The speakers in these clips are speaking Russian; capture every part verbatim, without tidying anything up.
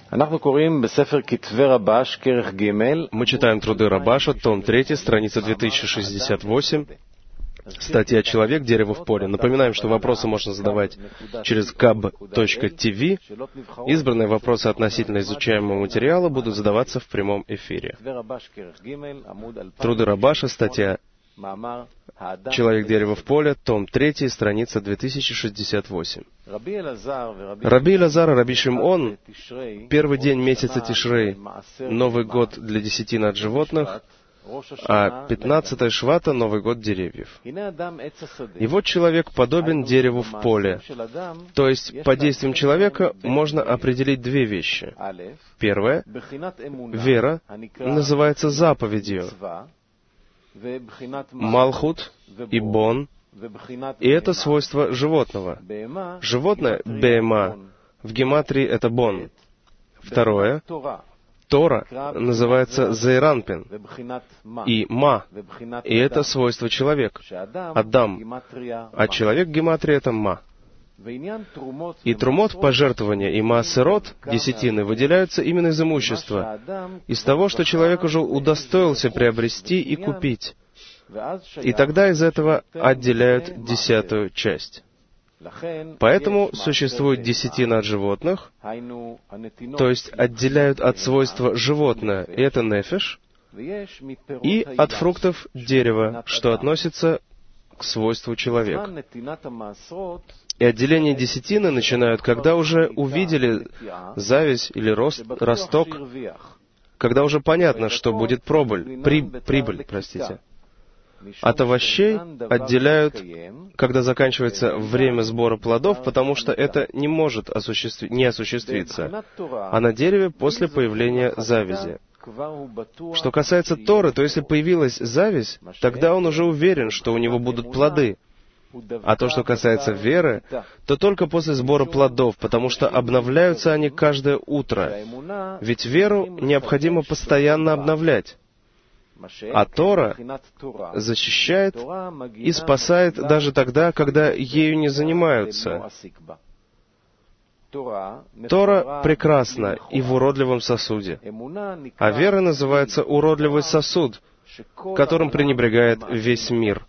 Мы читаем труды Рабаша, том третий, страница две тысячи шестьдесят восемь, статья «Человек, дерево в поле». Напоминаем, что вопросы можно задавать через каб точка ти ви. Избранные вопросы относительно изучаемого материала будут задаваться в прямом эфире. Труды Рабаша, статья «Человек, дерево в поле», том третий, страница две тысячи шестьдесят восемь. Раби Элазар и Раби Шимон, первый день месяца Тишрей, Новый год для десятин от животных, а пятнадцатое Швата — Новый год деревьев. И вот человек подобен дереву в поле. То есть, по действиям человека можно определить две вещи. Первое — вера называется заповедью. Малхут и бон, и это свойство животного. Животное — беема, в гематрии это бон. Второе — Тора называется зейранпин и ма, и это свойство человека, Адам, а человек в гематрии это ма. И трумот, пожертвования, и маасерот, десятины, выделяются именно из имущества, из того, что человек уже удостоился приобрести и купить. И тогда из этого отделяют десятую часть. Поэтому существует десятина от животных, то есть отделяют от свойства животное, и это нефеш, и от фруктов дерева, что относится к свойству человека. И отделение десятины начинают, когда уже увидели зависть или рост, росток, когда уже понятно, что будет прибыль, при, прибыль, простите. От овощей отделяют, когда заканчивается время сбора плодов, потому что это не может осуществи... не осуществиться, а на дереве после появления завязи. Что касается Торы, то если появилась зависть, тогда он уже уверен, что у него будут плоды. А то, что касается веры, то только после сбора плодов, потому что обновляются они каждое утро. Ведь веру необходимо постоянно обновлять. А Тора защищает и спасает даже тогда, когда ею не занимаются. Тора прекрасна и в уродливом сосуде, а вера называется уродливый сосуд, которым пренебрегает весь мир.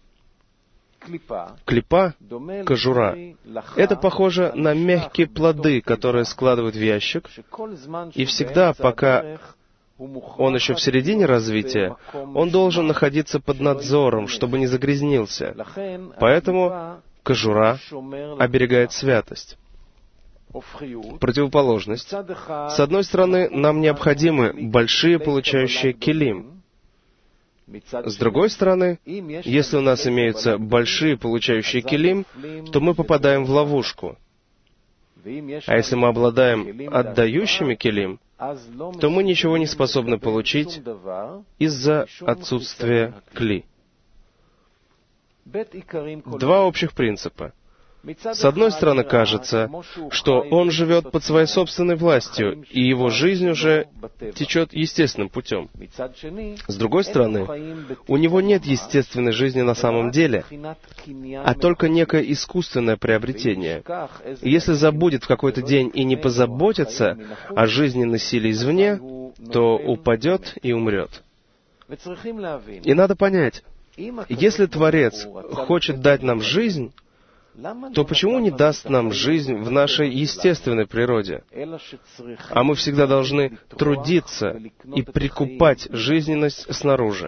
Клипа, кожура, это похоже на мягкие плоды, которые складывают в ящик, и всегда, пока он еще в середине развития, он должен находиться под надзором, чтобы не загрязнился. Поэтому кожура оберегает святость. Противоположность. С одной стороны, нам необходимы большие получающие келим. С другой стороны, если у нас имеются большие получающие келим, то мы попадаем в ловушку. А если мы обладаем отдающими келим, то мы ничего не способны получить из-за отсутствия кли. Два общих принципа. С одной стороны, кажется, что он живет под своей собственной властью, и его жизнь уже течет естественным путем. С другой стороны, у него нет естественной жизни на самом деле, а только некое искусственное приобретение. И если забудет в какой-то день и не позаботится о жизненной силе извне, то упадет и умрет. И надо понять, если Творец хочет дать нам жизнь, то почему не даст нам жизнь в нашей естественной природе? А мы всегда должны трудиться и прикупать жизненность снаружи.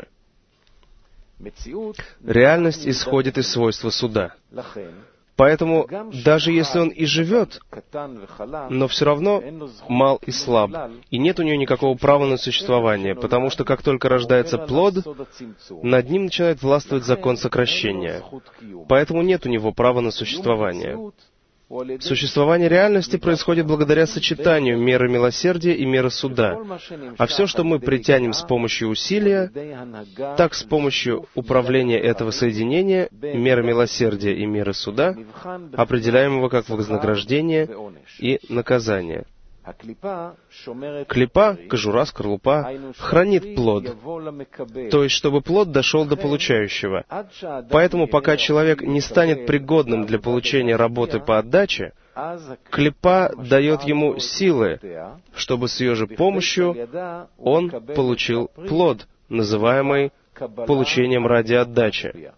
Реальность исходит из свойства суда. Поэтому, даже если он и живет, но все равно мал и слаб, и нет у него никакого права на существование, потому что как только рождается плод, над ним начинает властвовать закон сокращения. Поэтому нет у него права на существование. Существование реальности происходит благодаря сочетанию меры милосердия и меры суда. А все, что мы притянем с помощью усилия, так с помощью управления этого соединения, меры милосердия и меры суда, определяемого как вознаграждение и наказание. Клипа, кожура, скорлупа, хранит плод, то есть, чтобы плод дошел до получающего. Поэтому, пока человек не станет пригодным для получения работы по отдаче, клипа дает ему силы, чтобы с ее же помощью он получил плод, называемый получением ради отдачи.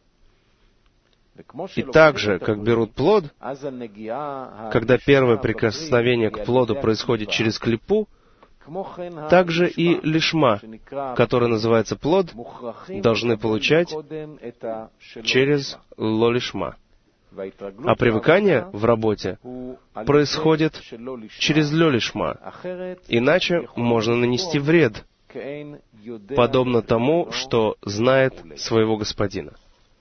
И так же, как берут плод, когда первое прикосновение к плоду происходит через клипу, также и лишма, который называется плод, должны получать через лолишма. А привыкание в работе происходит через лолишма, иначе можно нанести вред, подобно тому, что знает своего господина.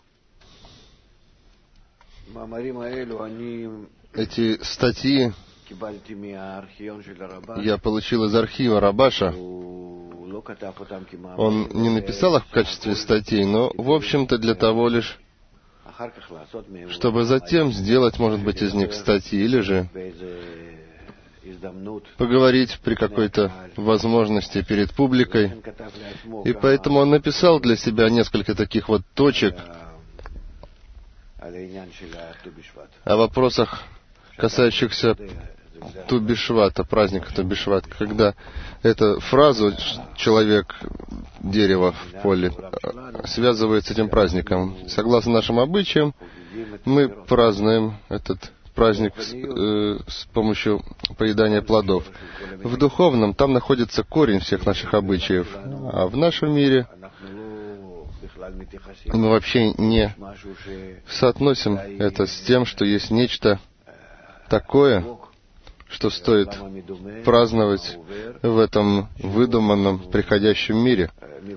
Эти статьи я получил из архива Рабаша. Он не написал их в качестве статей, но, в общем-то, для того лишь, чтобы затем сделать, может быть, из них статьи, или же поговорить при какой-то возможности перед публикой. И поэтому он написал для себя несколько таких вот точек о вопросах, касающихся Ту-Бишвата, праздника Ту-Бишват, когда эту фразу «человек, дерево в поле» связывает с этим праздником. Согласно нашим обычаям, мы празднуем этот праздник с, э, с помощью поедания плодов. В духовном там находится корень всех наших обычаев, а в нашем мире мы вообще не соотносим это с тем, что есть нечто такое, что стоит праздновать в этом выдуманном приходящем мире,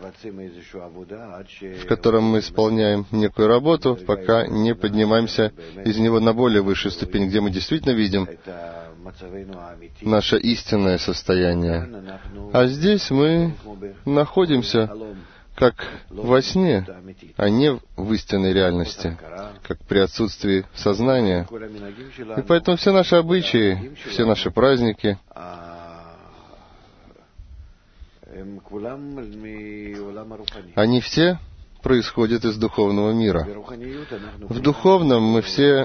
в котором мы исполняем некую работу, пока не поднимаемся из него на более высшую ступень, где мы действительно видим наше истинное состояние. А здесь мы находимся как во сне, а не в истинной реальности, как при отсутствии сознания. И поэтому все наши обычаи, все наши праздники, они все происходят из духовного мира. В духовном мы все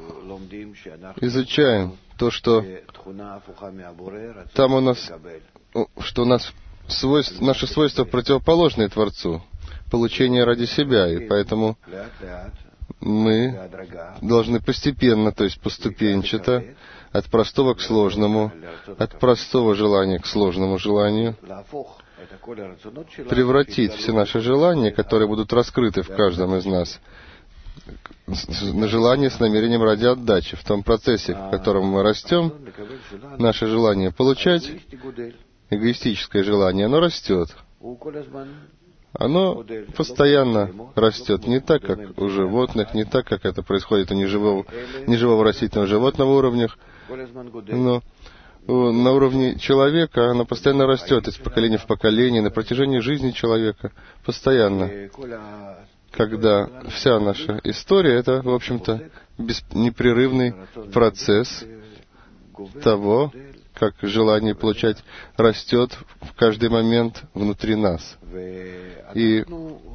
изучаем то, что там у нас, что у нас Свойств, наши свойства противоположны Творцу, получение ради себя, и поэтому мы должны постепенно, то есть поступенчато, от простого к сложному, от простого желания к сложному желанию, превратить все наши желания, которые будут раскрыты в каждом из нас, на желание с намерением ради отдачи. В том процессе, в котором мы растем, наше желание получать, эгоистическое желание, оно растет. Оно постоянно растет. Не так, как у животных, не так, как это происходит у неживого, неживого растительного животного уровнях, но на уровне человека оно постоянно растет из поколения в поколение, на протяжении жизни человека. Постоянно. Когда вся наша история — это, в общем-то, непрерывный процесс того, как желание получать растет в каждый момент внутри нас. И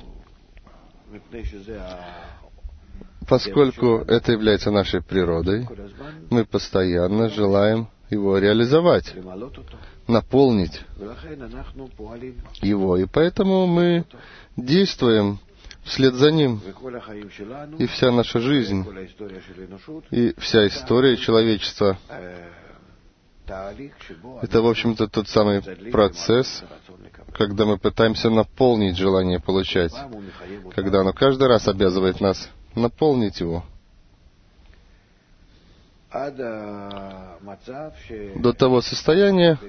поскольку это является нашей природой, мы постоянно желаем его реализовать, наполнить его. И поэтому мы действуем вслед за ним. И вся наша жизнь, и вся история человечества — это, в общем-то, тот самый процесс, когда мы пытаемся наполнить желание получать, когда оно каждый раз обязывает нас наполнить его. До того состояния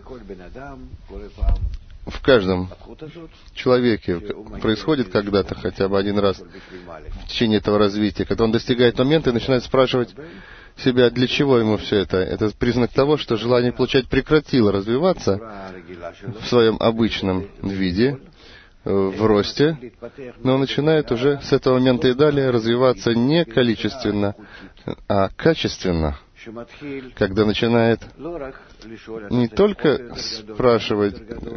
в каждом человеке происходит когда-то, хотя бы один раз в течение этого развития, когда он достигает момента и начинает спрашивать себя, для чего ему все это. Это признак того, что желание получать прекратило развиваться в своем обычном виде, в росте, но начинает уже с этого момента и далее развиваться не количественно, а качественно, когда начинает не только спрашивать,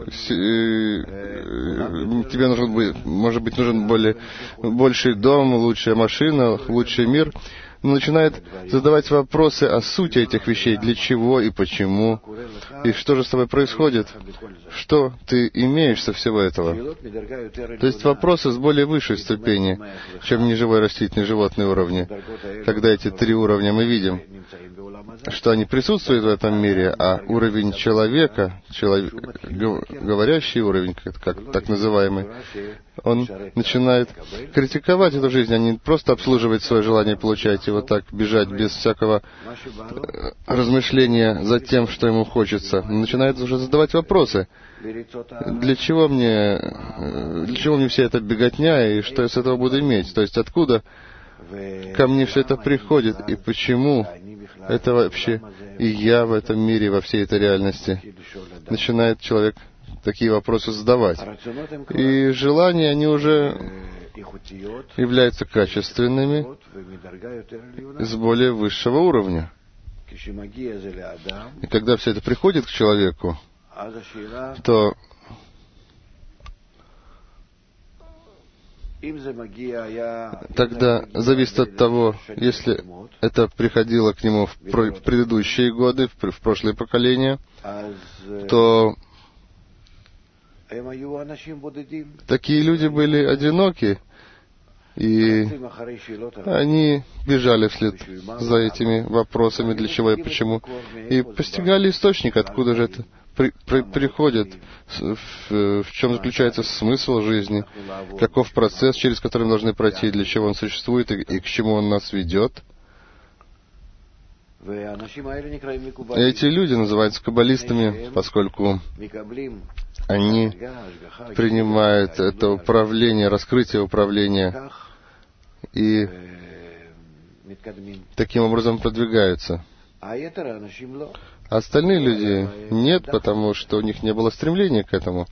тебе нужен, может быть, нужен более, больший дом, лучшая машина, лучший мир, но начинает задавать вопросы о сути этих вещей, для чего и почему, и что же с тобой происходит, что ты имеешь со всего этого. То есть вопросы с более высшей ступени, чем неживой, растительный, животный уровни. Когда эти три уровня мы видим, что они присутствуют в этом мире, а уровень человека, человек, говорящий уровень, как так называемый, он начинает критиковать эту жизнь, а не просто обслуживать свое желание получать его так, бежать без всякого размышления за тем, что ему хочется. Он начинает уже задавать вопросы. Для чего мне, для чего мне вся эта беготня, и что я с этого буду иметь? То есть откуда ко мне все это приходит, и почему это вообще и я в этом мире, во всей этой реальности? Начинает человек такие вопросы задавать. И желания, они уже являются качественными с более высшего уровня. И когда все это приходит к человеку, то тогда зависит от того, если это приходило к нему в предыдущие годы, в прошлые поколения, то такие люди были одиноки, и они бежали вслед за этими вопросами, для чего и почему, и постигали источник, откуда же это при, при, приходит, в, в чем заключается смысл жизни, каков процесс, через который мы должны пройти, для чего он существует и, и к чему он нас ведет. Эти люди называются каббалистами, поскольку они принимают это управление, раскрытие управления и таким образом продвигаются. А остальные люди нет, потому что у них не было стремления к этому.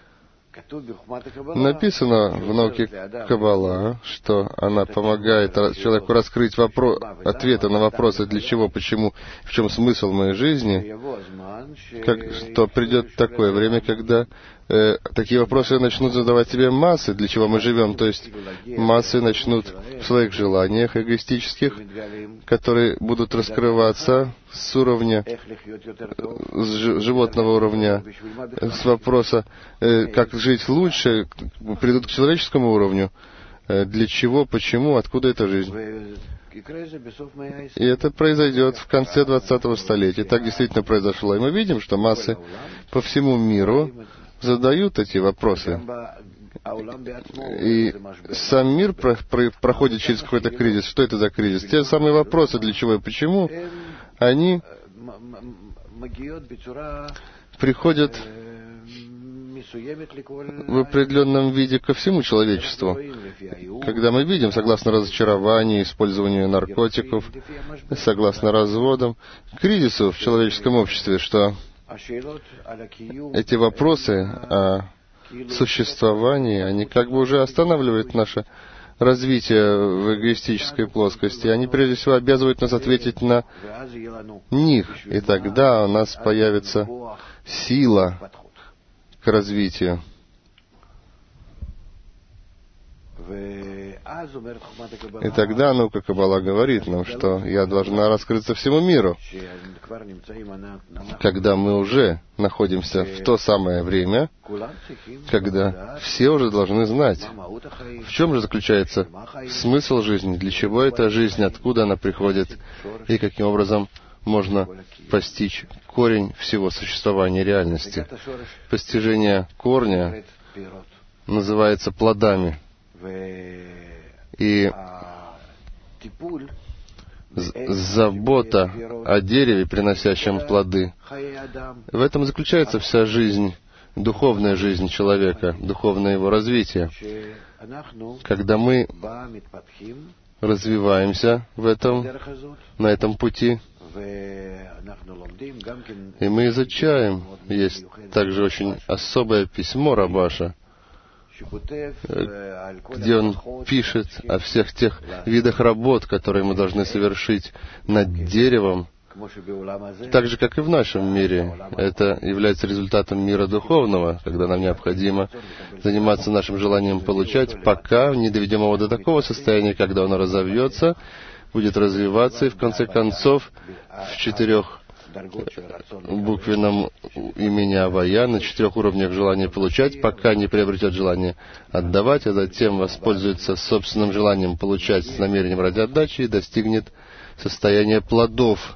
Написано в науке Каббала, что она помогает человеку раскрыть вопро... ответы на вопросы, для чего, почему, в чем смысл моей жизни, как, что придет такое время, когда э, такие вопросы начнут задавать себе массы, для чего мы живем, то есть массы начнут в своих желаниях эгоистических, которые будут раскрываться с уровня, с животного уровня, с вопроса, э, как жить лучше, придут к человеческому уровню, э, для чего, почему, откуда эта жизнь. И это произойдет в конце двадцатого столетия. Так действительно произошло. И мы видим, что массы по всему миру задают эти вопросы. И сам мир про, про, проходит через какой-то кризис. Что это за кризис? Те самые вопросы, для чего и почему, они приходят в определенном виде ко всему человечеству. Когда мы видим, согласно разочарованию, использованию наркотиков, согласно разводам, кризису в человеческом обществе, что эти вопросы о существовании, они как бы уже останавливают наше развитие в эгоистической плоскости. Они прежде всего обязывают нас ответить на них. И тогда у нас появится сила к развитию. И тогда наука Каббала говорит нам, что я должна раскрыться всему миру. Когда мы уже находимся в то самое время, когда все уже должны знать, в чем же заключается смысл жизни, для чего эта жизнь, откуда она приходит, и каким образом можно постичь корень всего существования реальности. Постижение корня называется плодами. И забота о дереве, приносящем плоды, в этом заключается вся жизнь, духовная жизнь человека, духовное его развитие. Когда мы развиваемся в этом, на этом пути, и мы изучаем, есть также очень особое письмо Рабаша, где он пишет о всех тех видах работ, которые мы должны совершить над деревом, так же, как и в нашем мире. Это является результатом мира духовного, когда нам необходимо заниматься нашим желанием получать, пока не доведем его до такого состояния, когда оно разовьется, будет развиваться, и в конце концов в четырех буквенном имени Авая, на четырех уровнях желания получать, пока не приобретет желание отдавать, а затем воспользуется собственным желанием получать с намерением ради отдачи и достигнет состояния плодов.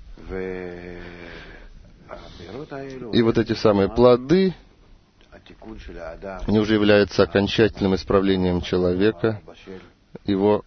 И вот эти самые плоды, они уже являются окончательным исправлением человека, его,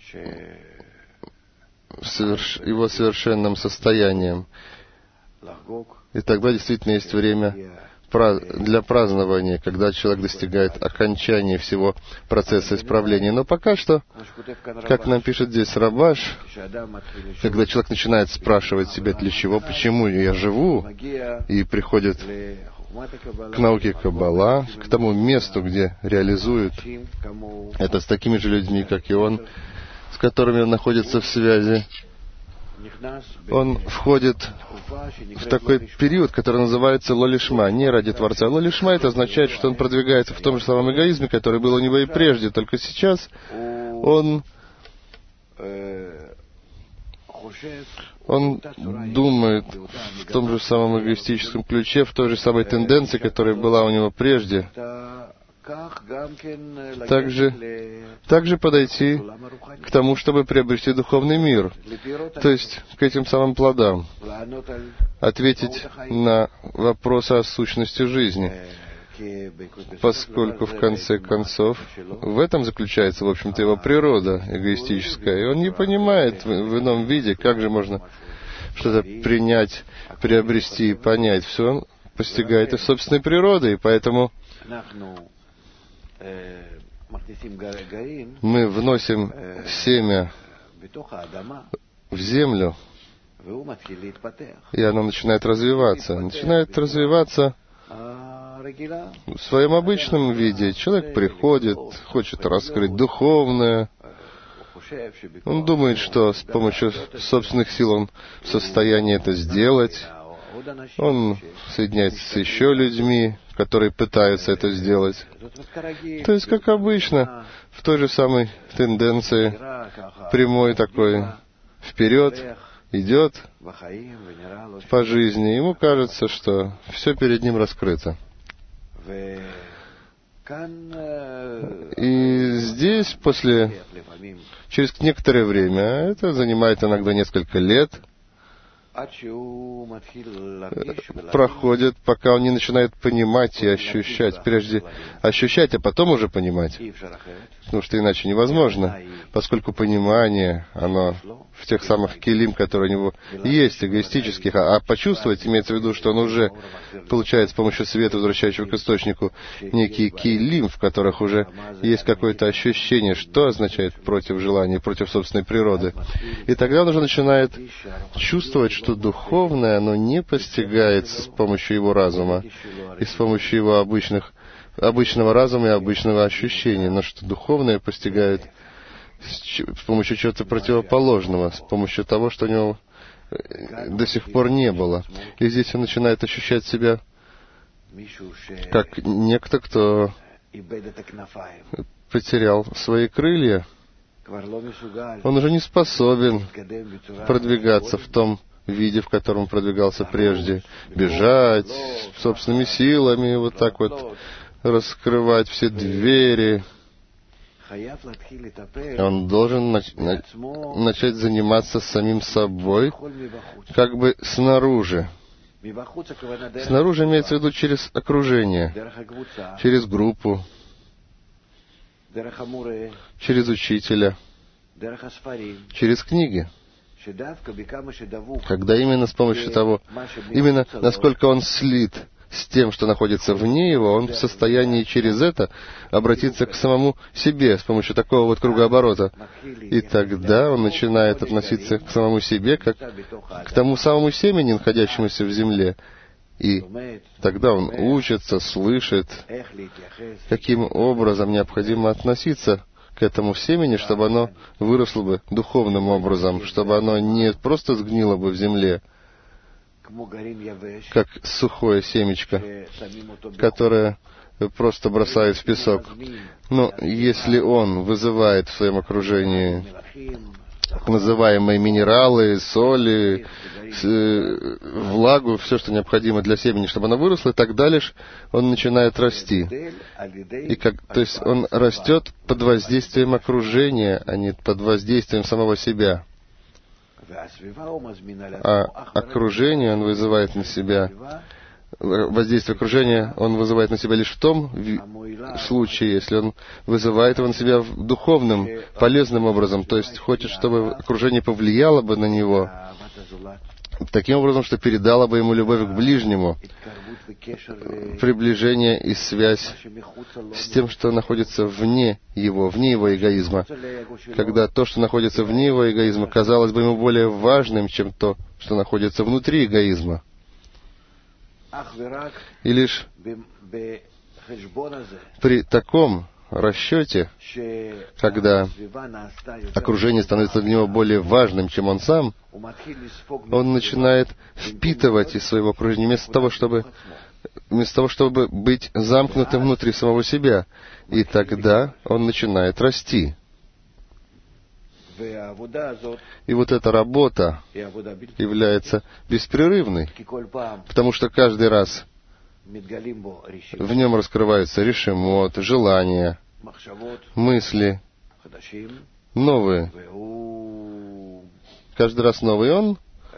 соверш... его совершенным состоянием. И тогда действительно есть время для празднования, когда человек достигает окончания всего процесса исправления. Но пока что, как нам пишет здесь Рабаш, когда человек начинает спрашивать себя, для чего, почему я живу, и приходит к науке Каббала, к тому месту, где реализует это с такими же людьми, как и он, с которыми он находится в связи, он входит в такой период, который называется лолишма, не ради Творца. Лолишма — это означает, что он продвигается в том же самом эгоизме, который был у него и прежде, только сейчас он, он думает в том же самом эгоистическом ключе, в той же самой тенденции, которая была у него прежде. Также, также подойти к тому, чтобы приобрести духовный мир, то есть к этим самым плодам, ответить на вопросы о сущности жизни, поскольку в конце концов в этом заключается, в общем-то, его природа эгоистическая, и он не понимает в, в ином виде, как же можно что-то принять, приобрести и понять. Все он постигает из собственной природы, и поэтому мы вносим семя в землю, и оно начинает развиваться. Начинает развиваться в своем обычном виде. Человек приходит, хочет раскрыть духовное. Он думает, что с помощью собственных сил он в состоянии это сделать. Он соединяется с еще людьми, которые пытаются это сделать. То есть, как обычно, в той же самой тенденции, прямой такой, вперед, идет по жизни. Ему кажется, что все перед ним раскрыто. И здесь, после, через некоторое время, это занимает иногда несколько лет, проходит, пока он не начинает понимать и ощущать. Прежде ощущать, а потом уже понимать. Потому что иначе невозможно, поскольку понимание, оно в тех самых килим, которые у него есть, эгоистических, а, а почувствовать, имеется в виду, что он уже получает с помощью света, возвращающего к источнику, некие килим, в которых уже есть какое-то ощущение, что означает против желания, против собственной природы. И тогда он уже начинает чувствовать, что духовное, оно не постигается с помощью его разума и с помощью его обычных, обычного разума и обычного ощущения, но что духовное постигает с помощью чего-то противоположного, с помощью того, что у него до сих пор не было. И здесь он начинает ощущать себя как некто, кто потерял свои крылья. Он уже не способен продвигаться в том виде, в котором продвигался прежде. Бежать собственными силами, вот так вот раскрывать все двери. Он должен нач- начать заниматься самим собой, как бы снаружи. Снаружи имеется в виду через окружение, через группу, через учителя, через книги. Когда именно с помощью того, именно насколько он слит с тем, что находится вне его, он в состоянии через это обратиться к самому себе с помощью такого вот кругооборота. И тогда он начинает относиться к самому себе как к тому самому семени, находящемуся в земле. И тогда он учится, слышит, каким образом необходимо относиться к этому семени, чтобы оно выросло бы духовным образом, чтобы оно не просто сгнило бы в земле, как сухое семечко, которое просто бросают в песок. Но если он вызывает в своем окружении так называемые минералы, соли, влагу, все, что необходимо для семени, чтобы оно выросло, и тогда лишь он начинает расти. И как, то есть он растет под воздействием окружения, а не под воздействием самого себя. А окружение он вызывает на себя, воздействие окружения он вызывает на себя лишь в том случае, если он вызывает его на себя духовным, полезным образом, то есть хочет, чтобы окружение повлияло бы на него таким образом, что передало бы ему любовь к ближнему, приближение и связь с тем, что находится вне его, вне его эгоизма. Когда то, что находится вне его эгоизма, казалось бы ему более важным, чем то, что находится внутри эгоизма. И лишь при таком расчете, когда окружение становится для него более важным, чем он сам, он начинает впитывать из своего окружения вместо того, чтобы, вместо того, чтобы быть замкнутым внутри самого себя. И тогда он начинает расти. И вот эта работа является беспрерывной, потому что каждый раз в нем раскрываются решимот, желания, мысли, новые. Каждый раз новый он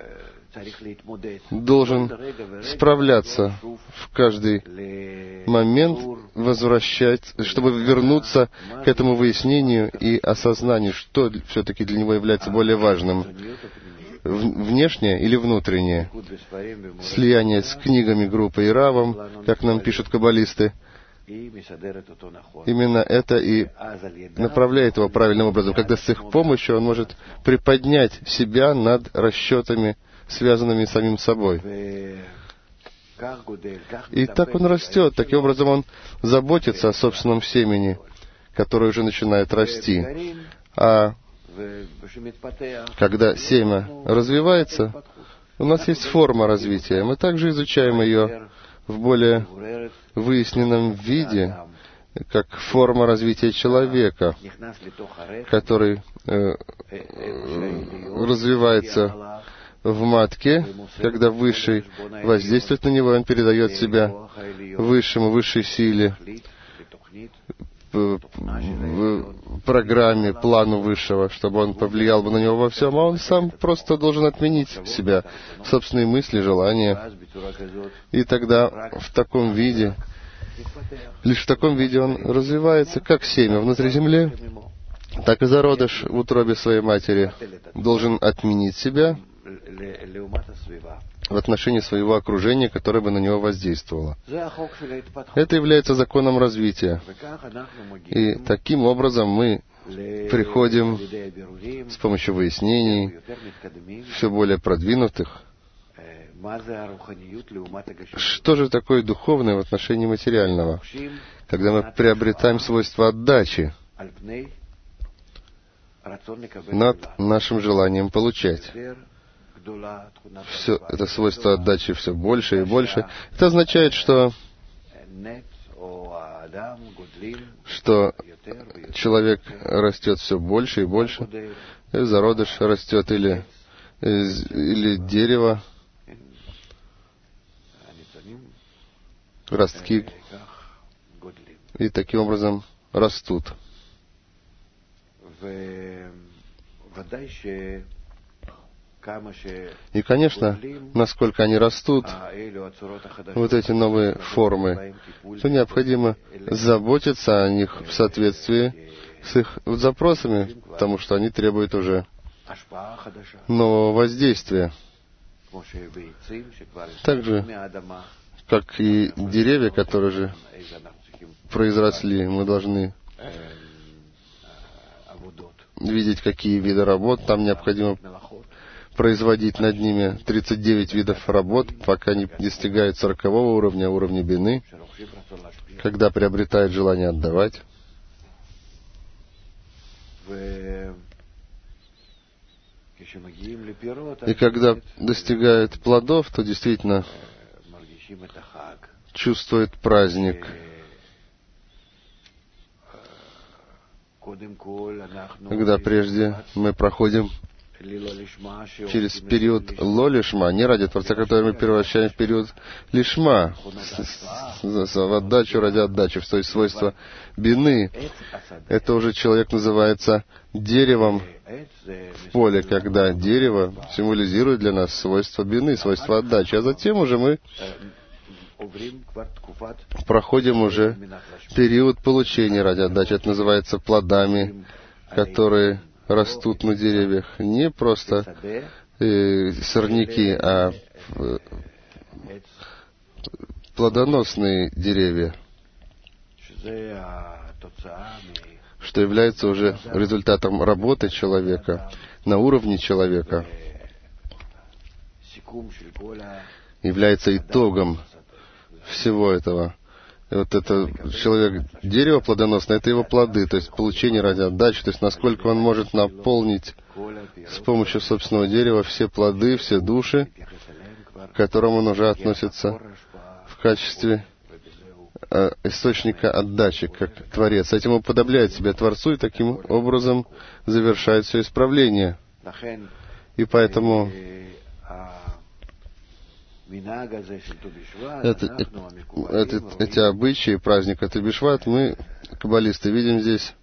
должен справляться в каждый момент, возвращать, чтобы вернуться к этому выяснению и осознанию, что все-таки для него является более важным. Внешнее или внутреннее? Слияние с книгами группы и Равом, как нам пишут каббалисты, именно это и направляет его правильным образом, когда с их помощью он может приподнять себя над расчетами, связанными с самим собой. И так он растет, таким образом он заботится о собственном семени, которое уже начинает расти. А когда семя развивается, у нас есть форма развития. Мы также изучаем ее в более выясненном виде, как форма развития человека, который э, развивается в матке, когда Высший воздействует на него, он передает себя Высшему, Высшей силе, в программе, плану Высшего, чтобы он повлиял бы на него во всем, а он сам просто должен отменить себя, собственные мысли, желания. И тогда в таком виде, лишь в таком виде он развивается, как семя внутри земли, так и зародыш в утробе своей матери должен отменить себя в отношении своего окружения, которое бы на него воздействовало. Это является законом развития. И таким образом мы приходим с помощью выяснений все более продвинутых. Что же такое духовное в отношении материального? Когда мы приобретаем свойство отдачи над нашим желанием получать. Все это свойство отдачи все больше и больше. Это означает, что, что человек растет все больше и больше, и зародыш растет или, или дерево, ростки, и таким образом растут. И, конечно, насколько они растут, вот эти новые формы, то необходимо заботиться о них в соответствии с их запросами, потому что они требуют уже нового воздействия. Так же, как и деревья, которые же произросли, мы должны видеть, какие виды работ там необходимо производить над ними. тридцать девять видов работ, пока не достигают сорокового уровня, уровня бины, когда приобретает желание отдавать. И когда достигает плодов, то действительно чувствует праздник. когда прежде мы проходим через период ло-лишма, не ради Творца, который мы превращаем в период лишма, в отдачу ради отдачи, то есть свойство бины. Это уже человек называется деревом в поле, когда дерево символизирует для нас свойство бины, свойство отдачи. А затем уже мы проходим уже период получения ради отдачи. Это называется плодами, которые растут на деревьях. Не просто э, сорняки, а э, плодоносные деревья, что является уже результатом работы человека на уровне человека, является итогом всего этого. И вот это человек, дерево плодоносное, это его плоды, то есть получение ради отдачи, то есть насколько он может наполнить с помощью собственного дерева все плоды, все души, к которым он уже относится в качестве э, источника отдачи, как Творец. Этим уподобляет себя Творцу и таким образом завершает все исправление. И поэтому Это, это, эти обычаи праздника Ту-би-Шват мы, каббалисты, видим здесь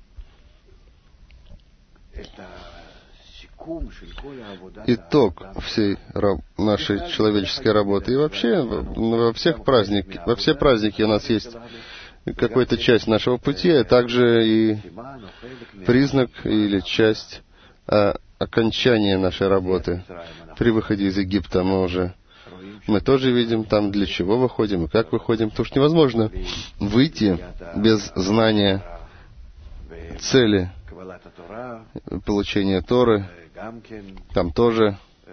итог всей нашей человеческой работы. И вообще во всех праздниках, во все праздники у нас есть какая-то часть нашего пути, а также и признак или часть а, окончания нашей работы. При выходе из Египта мы уже Мы тоже видим там, для чего выходим и как выходим. Потому что невозможно выйти без знания цели получения Торы. Там тоже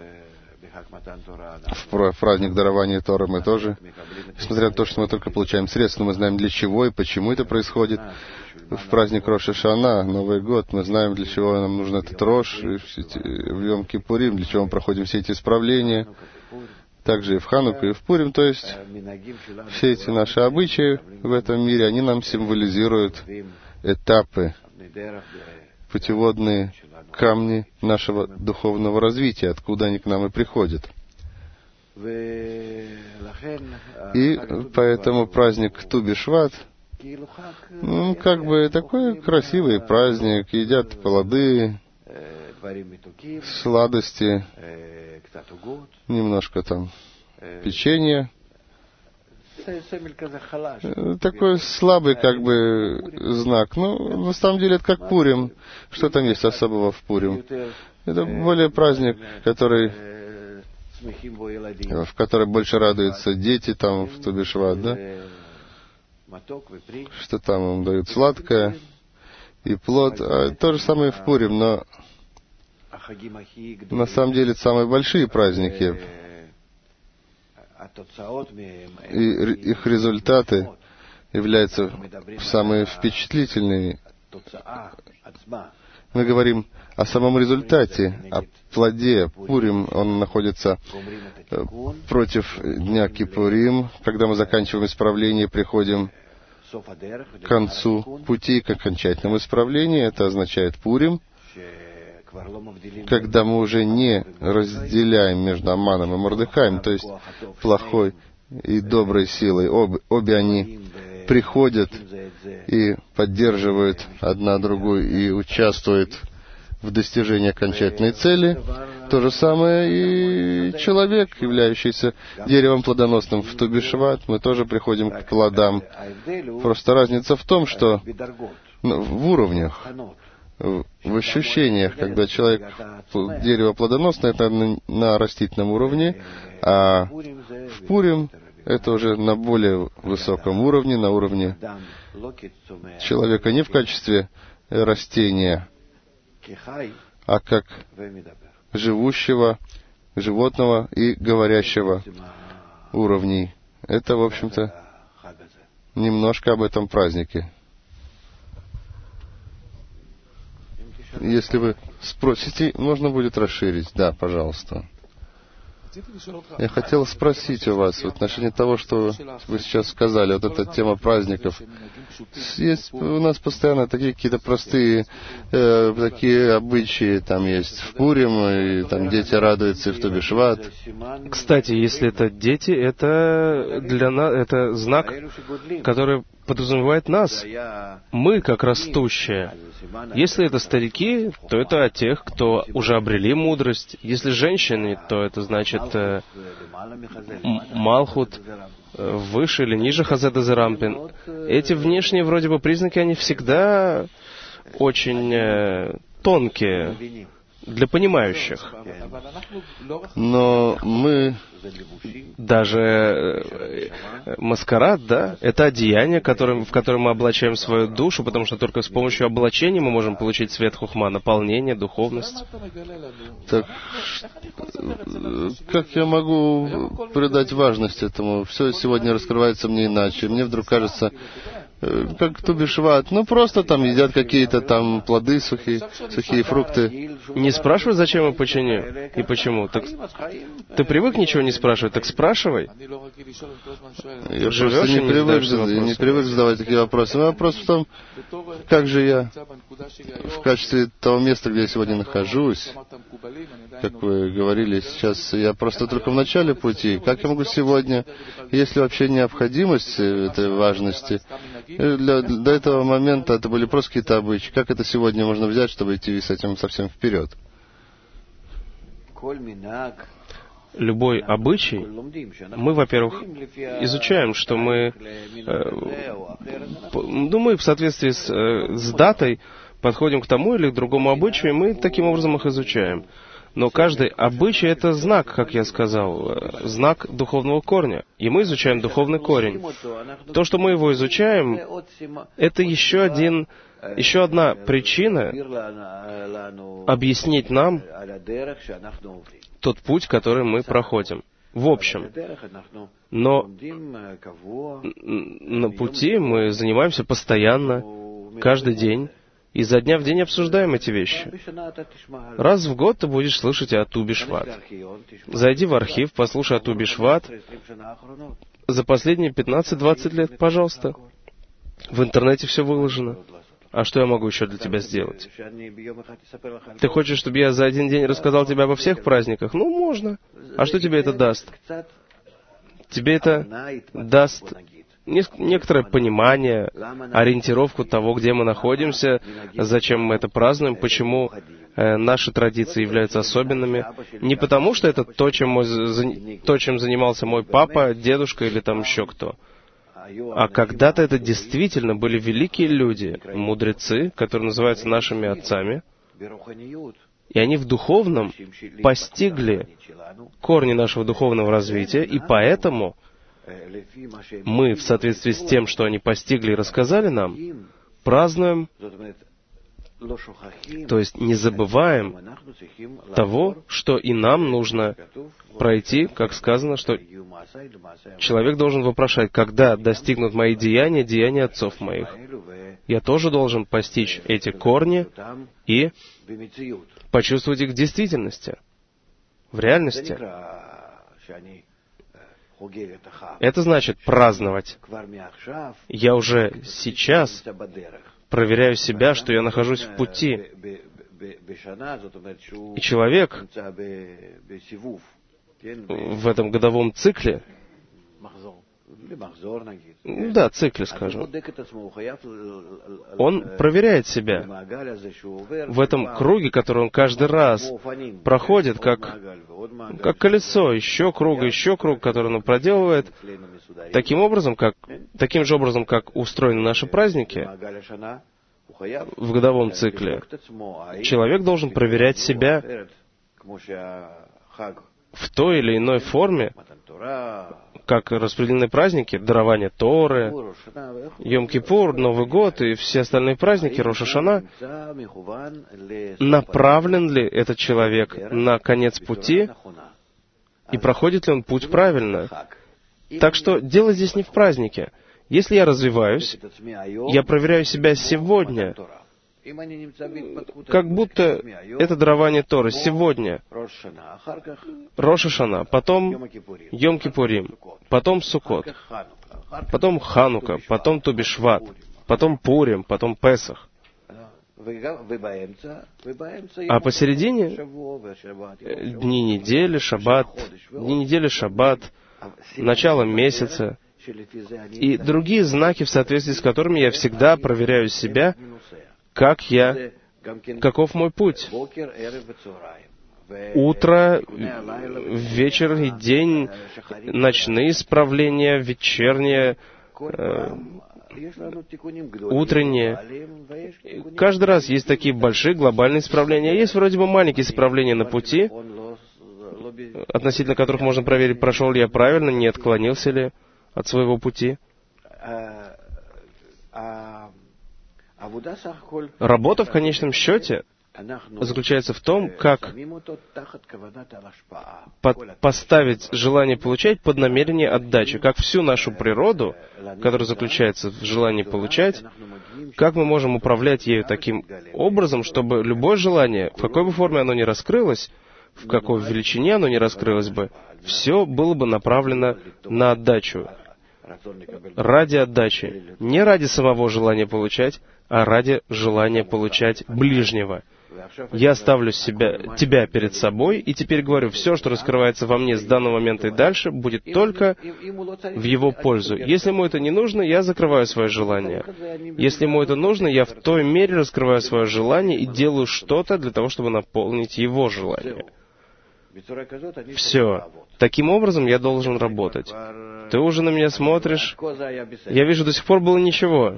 в праздник дарования Торы мы тоже, несмотря на то, что мы только получаем средства, мы знаем, для чего и почему это происходит. В праздник Рош ха-Шана, Новый год, мы знаем, для чего нам нужен этот Рош, в Йом-Кипурим, для чего мы проходим все эти исправления. Также и в Хануку, и в Пурим, то есть все эти наши обычаи в этом мире, они нам символизируют этапы, путеводные камни нашего духовного развития, откуда они к нам и приходят. И поэтому праздник Ту-би-Шват, ну, как бы такой красивый праздник, едят плоды, сладости, немножко там печенья. Такой слабый как бы знак. Ну, на самом деле, это как Пурим. Что там есть особого в Пурим? Это более праздник, который, в который больше радуются дети там в Ту-би-Шват, да? Что там им дают сладкое и плод. А то же самое в Пурим, но на самом деле это самые большие праздники. И их результаты являются самые впечатлительные. Мы говорим о самом результате, о плоде. Пурим, он находится против дня Кипурим. Когда мы заканчиваем исправление, приходим к концу пути, к окончательному исправлению. Это означает Пурим, когда мы уже не разделяем между Аманом и Мордехаем, то есть плохой и доброй силой. Об, обе они приходят и поддерживают одна другую и участвуют в достижении окончательной цели. То же самое и человек, являющийся деревом плодоносным в Ту-би-Шват, мы тоже приходим к плодам. Просто разница в том, что в уровнях, в ощущениях, когда человек, дерево плодоносное, это на, на растительном уровне, а в Пурим это уже на более высоком уровне, на уровне человека не в качестве растения, а как живущего, животного и говорящего уровней. Это, в общем-то, немножко об этом празднике. Если вы спросите, можно будет расширить. Да, пожалуйста. Я хотел спросить у вас в отношении того, что вы сейчас сказали, вот эта тема праздников. Есть у нас постоянно такие какие-то простые э, такие обычаи, там есть в Пурим, и там дети радуются, и в Ту-би-Шват. Кстати, если это дети, это для нас, это знак, который подразумевает нас. Мы, как растущие. Если это старики, то это о тех, кто уже обрели мудрость. Если женщины, то это значит э, Малхут, э, выше или ниже Хазеда Зерампин. Эти внешние вроде бы признаки, они всегда очень э, тонкие для понимающих. Но мы... Даже э, маскарад, да, это одеяние, которым, в котором мы облачаем свою душу, потому что только с помощью облачения мы можем получить свет хухма, наполнение, духовность. Так, как я могу придать важность этому? Все сегодня раскрывается мне иначе. Мне вдруг кажется, как Ту-би-Шват, ну просто там едят какие-то там плоды сухие, сухие фрукты. Не спрашивай, зачем и почему. И почему. Так, ты привык ничего не спрашивать, так спрашивай. Я просто не, не, привык, не привык задавать такие вопросы. Но вопрос в том, как же я в качестве того места, где я сегодня нахожусь, как вы говорили сейчас, я просто только в начале пути. Как я могу сегодня, есть ли вообще необходимость этой важности? Для, до этого момента это были просто какие-то обычаи. Как это сегодня можно взять, чтобы идти с этим совсем вперед? Любой обычай, мы, во-первых, изучаем, что мы, э, ну, мы в соответствии с, э, с датой подходим к тому или к другому обычаю, и мы таким образом их изучаем. Но каждый обычай — это знак, как я сказал, знак духовного корня. И мы изучаем духовный корень. То, что мы его изучаем, это еще один, еще одна причина объяснить нам тот путь, который мы проходим. В общем, но на пути мы занимаемся постоянно, каждый день, и изо дня в день обсуждаем эти вещи. Раз в год ты будешь слышать о Ту-би-Шват. Зайди в архив, послушай о Ту-би-Шват за последние пятнадцать-двадцать лет, пожалуйста. В интернете все выложено. А что я могу еще для тебя сделать? Ты хочешь, чтобы я за один день рассказал тебе обо всех праздниках? Ну, можно. А что тебе это даст? Тебе это даст некоторое понимание, ориентировку того, где мы находимся, зачем мы это празднуем, почему э, наши традиции являются особенными. Не потому, что это то, чем, мой, то, чем занимался мой папа, дедушка или там еще кто. А когда-то это действительно были великие люди, мудрецы, которые называются нашими отцами, и они в духовном постигли корни нашего духовного развития, и поэтому мы, в соответствии с тем, что они постигли и рассказали нам, празднуем, то есть не забываем того, что и нам нужно пройти, как сказано, что человек должен вопрошать, когда достигнут мои деяния, деяния отцов моих. Я тоже должен постичь эти корни и почувствовать их в действительности, в реальности. Это значит праздновать. Я уже сейчас проверяю себя, что я нахожусь в пути. И человек в этом годовом цикле, да, цикле, скажем, он проверяет себя в этом круге, который он каждый раз проходит, как, как колесо, еще круг, еще круг, который он проделывает, таким образом, как, таким же образом, как устроены наши праздники в годовом цикле. Человек должен проверять себя в той или иной форме, как распределены праздники, дарование Торы, Йом-Кипур, Новый год и все остальные праздники, Рош ха-Шана. Направлен ли этот человек на конец пути, и проходит ли он путь правильно? Так что дело здесь не в празднике. Если я развиваюсь, я проверяю себя сегодня, как будто это дарование Торы сегодня, Рош ха-Шана, потом Йом-Кипурим, потом Суккот, потом Ханука, потом То-би-Шват, потом Пурим, потом Песах. А посередине дни недели, Шаббат, дни недели, Шаббат, начало месяца и другие знаки, в соответствии с которыми я всегда проверяю себя, как я, каков мой путь. Утро, вечер и день, ночные исправления, вечерние, э, утренние. Каждый раз есть такие большие глобальные исправления. Есть вроде бы маленькие исправления на пути, относительно которых можно проверить, прошел ли я правильно, не отклонился ли от своего пути. Работа в конечном счете заключается в том, как под, поставить желание получать под намерение отдачи, как всю нашу природу, которая заключается в желании получать, как мы можем управлять ею таким образом, чтобы любое желание, в какой бы форме оно ни раскрылось, в какой величине оно ни раскрылось бы, все было бы направлено на отдачу, ради отдачи, не ради самого желания получать, а ради желания получать ближнего. Я ставлю себя, тебя перед собой, и теперь говорю, все, что раскрывается во мне с данного момента и дальше, будет только в его пользу. Если ему это не нужно, я закрываю свое желание. Если ему это нужно, я в той мере раскрываю свое желание и делаю что-то для того, чтобы наполнить его желание. Все. Таким образом я должен работать. Ты уже на меня смотришь. Я вижу, до сих пор было ничего.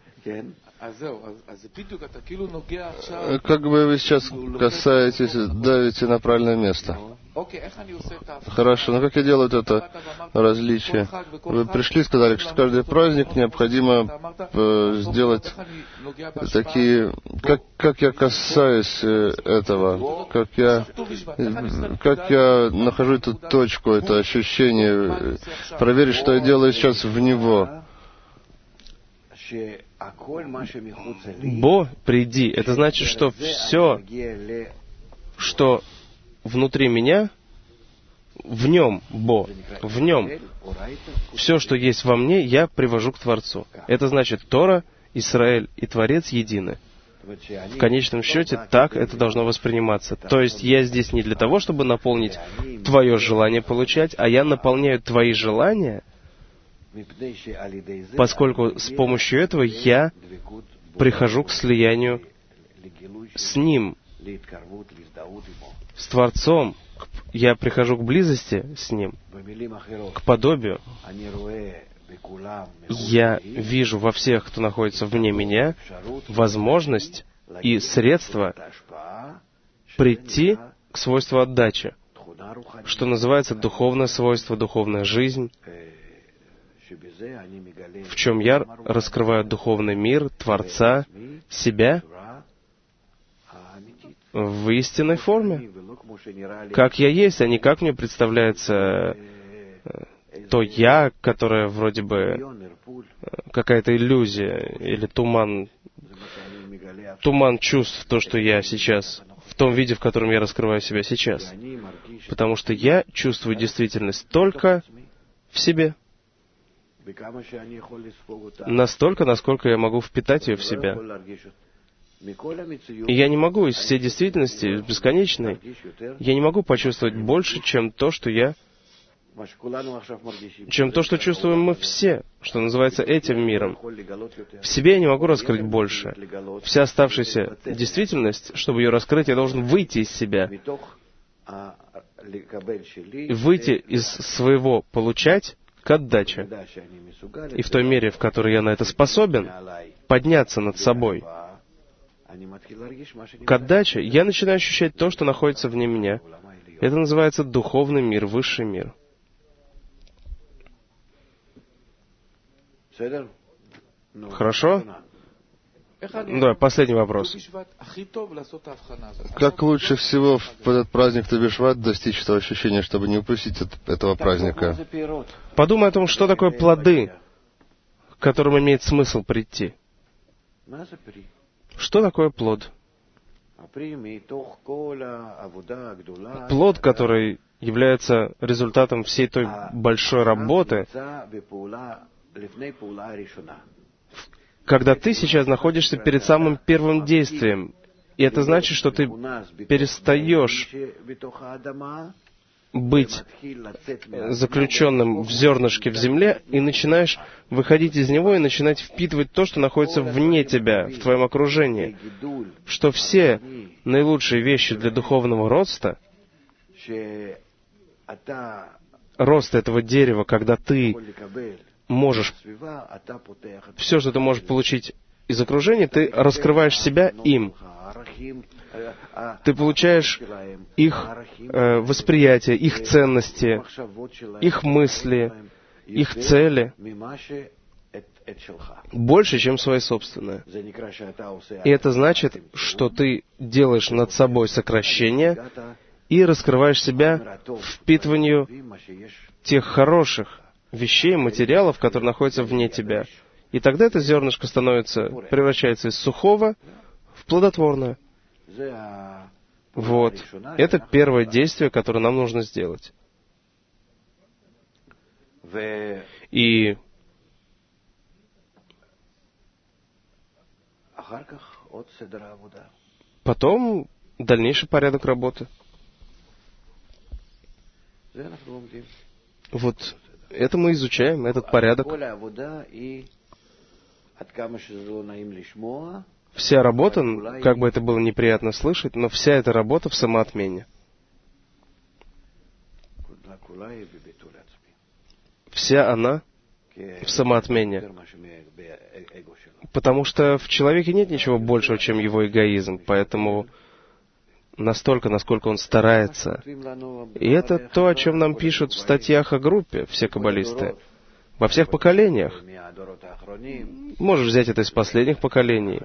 Как бы вы сейчас касаетесь, давите на правильное место. Хорошо, но как я делаю это различие? Вы пришли и сказали, что каждый праздник необходимо э, сделать такие... Как, как я касаюсь этого? Как я, как я нахожу эту точку, это ощущение, проверить, что я делаю сейчас в него? Бо, приди. Это значит, что все, что внутри меня, в нем, Бо, в нем. Все, что есть во мне, я привожу к Творцу. Это значит, Тора, Исраэль и Творец едины. В конечном счете, так это должно восприниматься. То есть, я здесь не для того, чтобы наполнить твое желание получать, а я наполняю твои желания, поскольку с помощью этого я прихожу к слиянию с Ним, с Творцом, я прихожу к близости с Ним, к подобию. Я вижу во всех, кто находится вне меня, возможность и средства прийти к свойству отдачи, что называется духовное свойство, духовная жизнь, в чем я раскрываю духовный мир, Творца, себя в истинной форме, как я есть, а не как мне представляется то я, которое вроде бы какая-то иллюзия или туман, туман чувств, то, что я сейчас, в том виде, в котором я раскрываю себя сейчас. Потому что я чувствую действительность только в себе. Настолько, насколько я могу впитать ее в себя. И я не могу из всей действительности, бесконечной, я не могу почувствовать больше, чем то, что я, чем то, что чувствуем мы все, что называется этим миром. В себе я не могу раскрыть больше. Вся оставшаяся действительность, чтобы ее раскрыть, я должен выйти из себя. Выйти из своего получать к отдаче. И в той мере, в которой я на это способен, подняться над собой. К отдаче я начинаю ощущать то, что находится вне меня. Это называется духовный мир, высший мир. Хорошо? Да, последний вопрос. Как лучше всего в этот праздник То-би-Шват достичь этого ощущения, чтобы не упустить от этого праздника? Подумай о том, что такое плоды, к которым имеет смысл прийти. Что такое плод? Плод, который является результатом всей той большой работы, когда ты сейчас находишься перед самым первым действием. И это значит, что ты перестаешь быть заключенным в зернышке в земле и начинаешь выходить из него и начинать впитывать то, что находится вне тебя, в твоем окружении. Что все наилучшие вещи для духовного роста, рост этого дерева, когда ты можешь, все, что ты можешь получить из окружения, ты раскрываешь себя им. Ты получаешь их э, восприятие, их ценности, их мысли, их цели больше, чем свои собственные. И это значит, что ты делаешь над собой сокращение и раскрываешь себя впитыванию тех хороших вещей, материалов, которые находятся вне тебя. И тогда это зернышко становится, превращается из сухого в плодотворное. Вот. Это первое действие, которое нам нужно сделать. И потом дальнейший порядок работы. Вот это мы изучаем, этот порядок. Вся работа, как бы это было неприятно слышать, но вся эта работа в самоотмене. Вся она в самоотмене. Потому что в человеке нет ничего большего, чем его эгоизм. Поэтому настолько, насколько он старается. И это то, о чем нам пишут в статьях о группе все каббалисты. Во всех поколениях. Можешь взять это из последних поколений.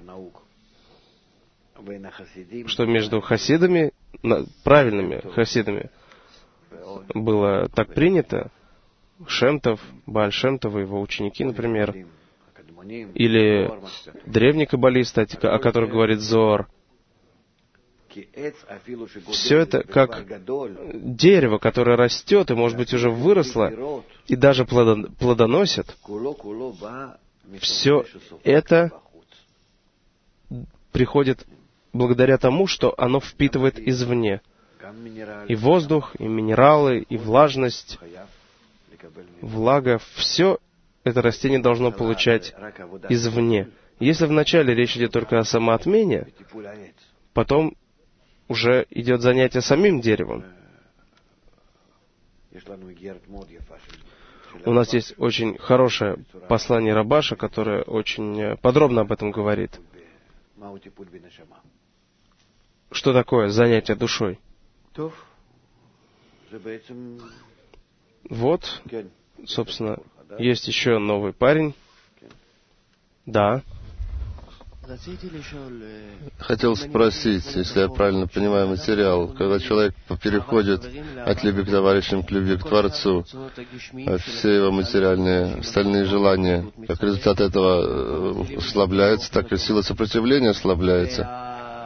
Что между хасидами, правильными хасидами, было так принято. Шемтов, Бааль Шемтов и его ученики, например. Или древний каббалист, о котором говорит Зоар. Все это как дерево, которое растет и, может быть, уже выросло и даже плодоносит. Все это приходит благодаря тому, что оно впитывает извне. И воздух, и минералы, и влажность, влага, все это растение должно получать извне. Если вначале речь идет только о самоотмене, потом уже идет занятие самим деревом. У нас есть очень хорошее послание Рабаша, которое очень подробно об этом говорит. Что такое занятие душой? Вот, собственно, есть еще новый парень. Да. Хотел спросить, если я правильно понимаю материал, когда человек переходит от любви к товарищам к любви к Творцу, все его материальные остальные желания, как результат этого ослабляются, так и сила сопротивления ослабляется.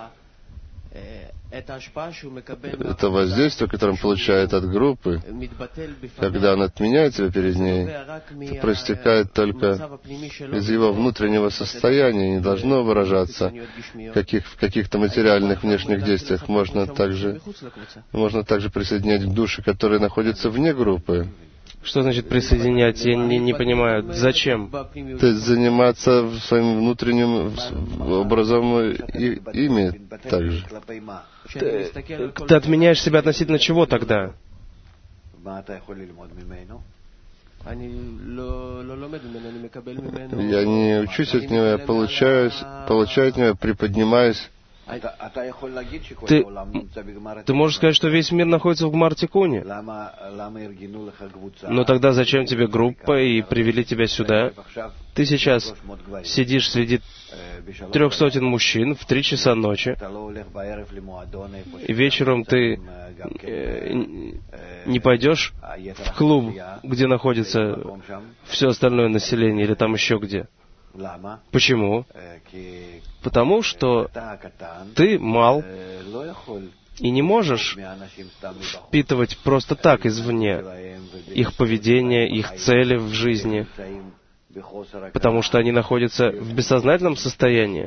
Это воздействие, которое он получает от группы, когда он отменяет себя перед ней, это проистекает только из его внутреннего состояния, не должно выражаться в, каких, в каких-то материальных внешних действиях. Можно также, можно также присоединять к душе, которые находятся вне группы. Что значит присоединять? Я не, не понимаю. Зачем? То есть заниматься своим внутренним образом и, ими также. Ты, ты отменяешь себя относительно чего тогда? Я не учусь от него, я получаю, получаю от него, приподнимаюсь. Ты, ты можешь сказать, что весь мир находится в Гмар-Тикуне. Но тогда зачем тебе группа и привели тебя сюда? Ты сейчас сидишь среди трех сотен мужчин в три часа ночи, и вечером ты э, не пойдешь в клуб, где находится все остальное население, или там еще где. Почему? Потому что ты мал и не можешь впитывать просто так извне их поведение, их цели в жизни, потому что они находятся в бессознательном состоянии,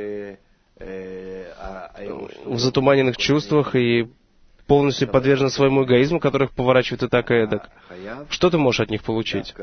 в затуманенных чувствах и полностью подвержены своему эгоизму, который их поворачивает и так, и эдак. Что ты можешь от них получить?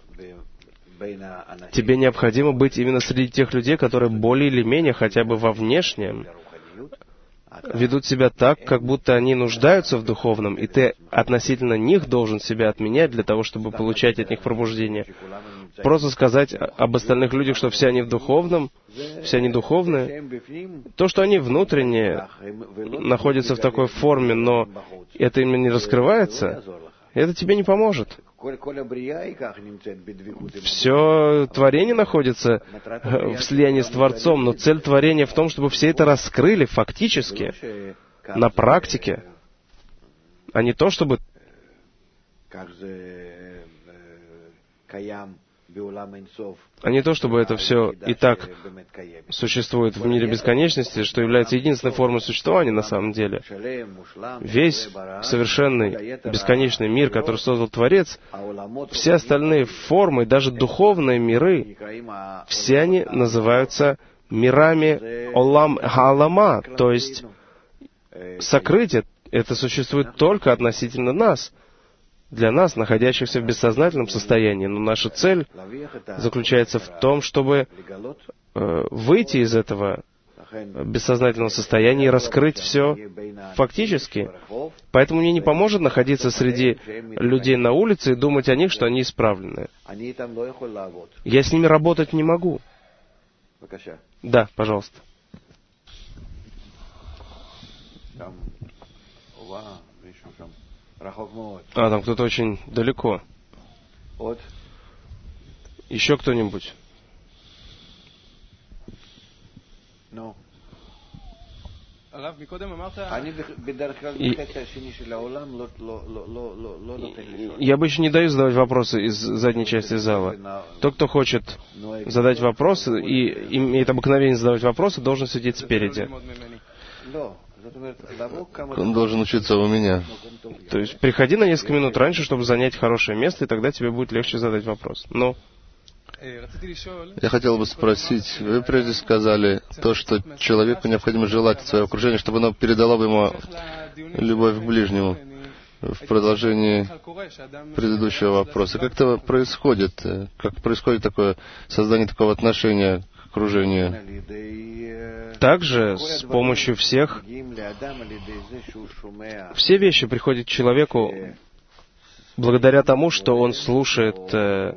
Тебе необходимо быть именно среди тех людей, которые более или менее, хотя бы во внешнем, ведут себя так, как будто они нуждаются в духовном, и ты относительно них должен себя отменять для того, чтобы получать от них пробуждение. Просто сказать об остальных людях, что все они в духовном, все они духовные, то, что они внутренне находятся в такой форме, но это именно не раскрывается, это тебе не поможет. Все творение находится в слиянии с Творцом, но цель творения в том, чтобы все это раскрыли фактически, на практике, а не то, чтобы а не то, чтобы это все и так существует в мире бесконечности, что является единственной формой существования на самом деле. Весь совершенный, бесконечный мир, который создал Творец, все остальные формы, даже духовные миры, все они называются мирами Олам Хаалама, то есть сокрытие. Это существует только относительно нас, для нас, находящихся в бессознательном состоянии. Но наша цель заключается в том, чтобы э, выйти из этого бессознательного состояния и раскрыть все фактически. Поэтому мне не поможет находиться среди людей на улице и думать о них, что они исправлены. Я с ними работать не могу. Да, пожалуйста. А, там кто-то очень далеко. Еще кто-нибудь? И... Я обычно не даю задавать вопросы из задней части зала. Тот, кто хочет задать вопросы и имеет обыкновение задавать вопросы, должен сидеть спереди. Он должен учиться у меня. То есть приходи на несколько минут раньше, чтобы занять хорошее место, и тогда тебе будет легче задать вопрос. Но... Я хотел бы спросить, вы прежде сказали то, что человеку необходимо желать свое окружение, чтобы оно передало бы ему любовь к ближнему. В продолжении предыдущего вопроса. Как это происходит? Как происходит такое создание такого отношения к окружению? Также с помощью всех, все вещи приходят к человеку благодаря тому, что он слушает э,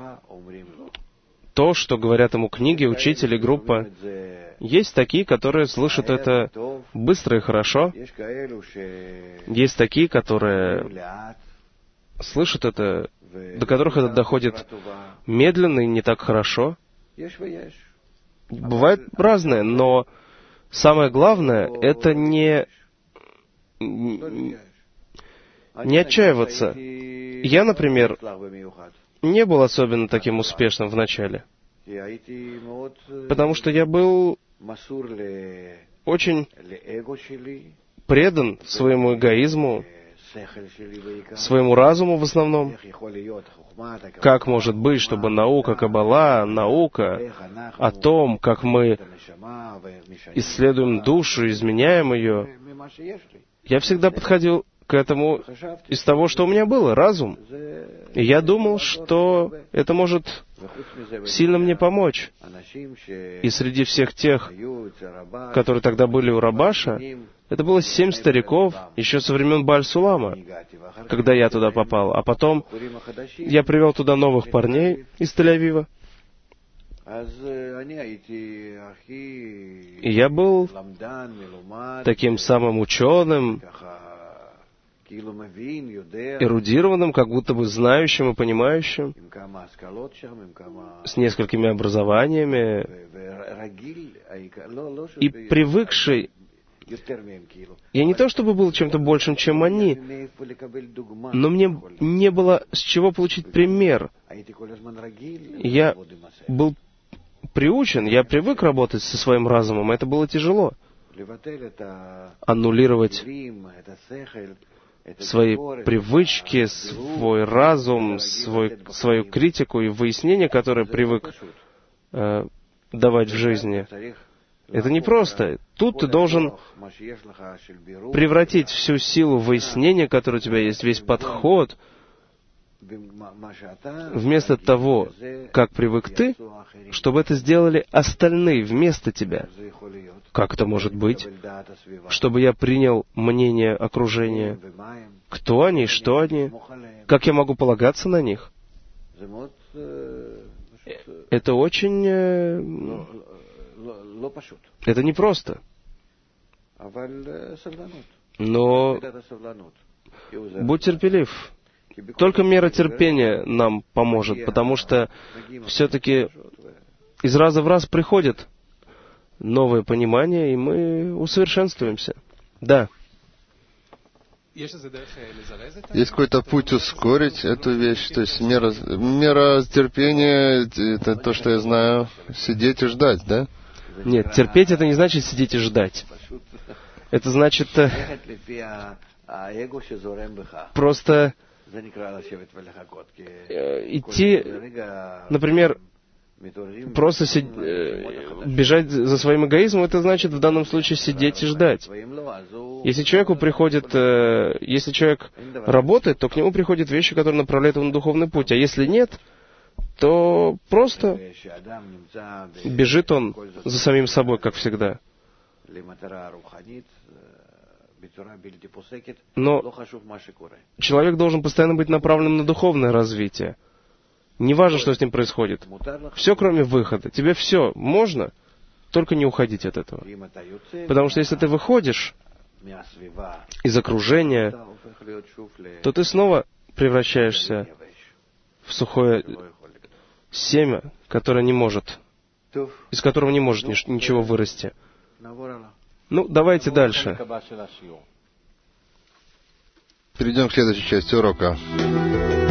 то, что говорят ему книги, учители, группа. Есть такие, которые слышат это быстро и хорошо. Есть такие, которые слышат это, до которых это доходит медленно и не так хорошо. Бывает разное, но самое главное — это не, не отчаиваться. Я, например, не был особенно таким успешным в начале, потому что я был очень предан своему эгоизму, своему разуму в основном. Как может быть, чтобы наука Каббала, наука о том, как мы исследуем душу, изменяем ее, я всегда подходил к этому из того, что у меня было, разум. И я думал, что это может сильно мне помочь. И среди всех тех, которые тогда были у Рабаша, это было семь стариков еще со времен Бааль-Сулама, когда я туда попал. А потом я привел туда новых парней из Тель-Авива. И я был таким самым ученым, эрудированным, как будто бы знающим и понимающим, с несколькими образованиями и привыкший. Я не то чтобы был чем-то большим, чем они, но мне не было с чего получить пример. Я был приучен, я привык работать со своим разумом, это было тяжело. Аннулировать свои привычки, свой разум, свой, свою критику и выяснения, которые привык э, давать в жизни. Это непросто. Тут ты должен превратить всю силу выяснения, которая у тебя есть, весь подход, вместо того, как привык ты, чтобы это сделали остальные вместо тебя. Как это может быть? Чтобы я принял мнение окружения. Кто они, что они? Как я могу полагаться на них? Это очень... Это непросто. Но будь терпелив. Только мера терпения нам поможет, потому что все-таки из раза в раз приходит новое понимание, и мы усовершенствуемся. Да. Есть какой-то путь ускорить эту вещь? То есть мера, мера терпения, это то, что я знаю, сидеть и ждать, да? Нет, терпеть это не значит сидеть и ждать. Это значит просто идти, например, просто сид... бежать за своим эгоизмом, это значит в данном случае сидеть и ждать. Если человеку приходит, если человек работает, то к нему приходят вещи, которые направляют его на духовный путь, а если нет, то просто бежит он за самим собой, как всегда. Но человек должен постоянно быть направлен на духовное развитие. Не важно, что с ним происходит. Все, кроме выхода. Тебе все можно, только не уходить от этого. Потому что если ты выходишь из окружения, то ты снова превращаешься в сухое семя, которое не может, из которого не может ничего вырасти. Ну, давайте дальше. Перейдем к следующей части урока.